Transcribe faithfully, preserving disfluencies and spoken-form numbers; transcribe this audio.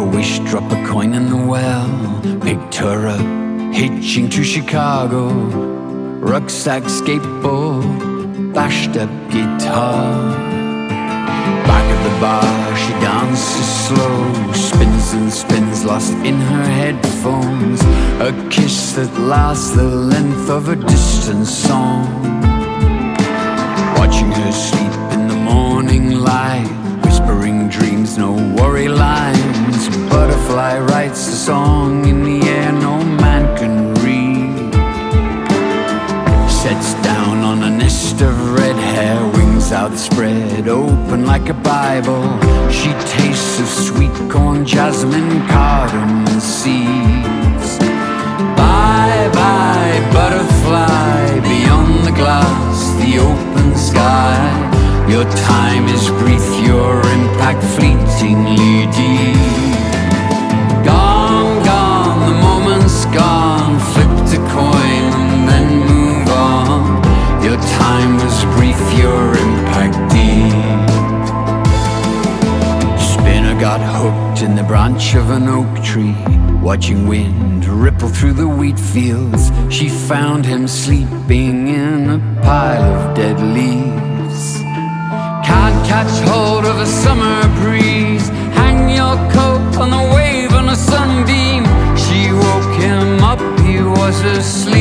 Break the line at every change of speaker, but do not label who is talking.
wish, drop a coin in the well. Picked her up, hitching to Chicago. Rucksack, skateboard, bashed up guitar. Back at the bar, she dances slow, spins and spins, lost in her headphones. A kiss that lasts the length of a distant song. Watching her sleep in the morning light, whispering dreams, no worry lines. Butterfly writes a song in the air no man can read. Sets down on a nest of red hair, wings outspread, open like a Bible. She tastes of sweet corn, jasmine, cardamom seeds. Bye bye butterfly, beyond the glass, the open sky. Your time is brief, your impact fleetingly deep. Gone, gone, the moment's gone. Flipped a coin and then move on. Your time was brief, your impact deep. Spinner got hooked in the branch of an oak tree, watching wind ripple through the wheat fields. She found him sleeping in a pile of dead leaves. Can't catch hold of a summer breeze. Hang your coat on the wave on a sunbeam. She woke him up, he was asleep.